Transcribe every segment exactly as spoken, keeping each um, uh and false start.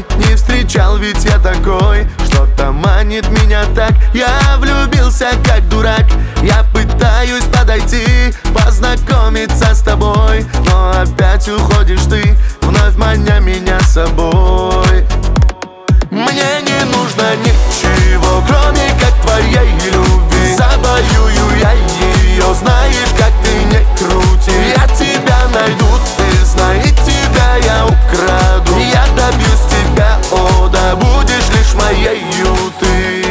другой не встречал, ведь я такой. Что-то манит меня так, я влюбился как дурак. Я пытаюсь подойти, познакомиться с тобой, но опять уходишь ты, вновь маня меня с собой. Мне не нужно ничего, кроме как твоей любви. Завоюю я ее, знаешь, как ты не крути. Я тебя найду, ты знай, тебя я украду. Я добьюсь тебя, о да, будешь лишь моею ты.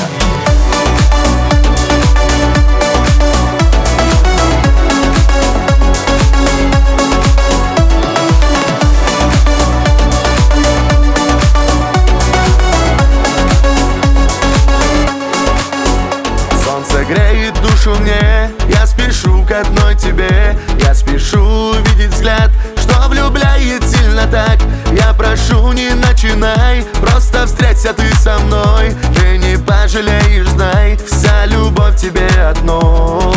Греет душу мне, я спешу к одной тебе. Я спешу видеть взгляд, что влюбляет сильно так. Я прошу, не начинай, просто встреться ты со мной. Ты не пожалеешь, знай, вся любовь тебе одной.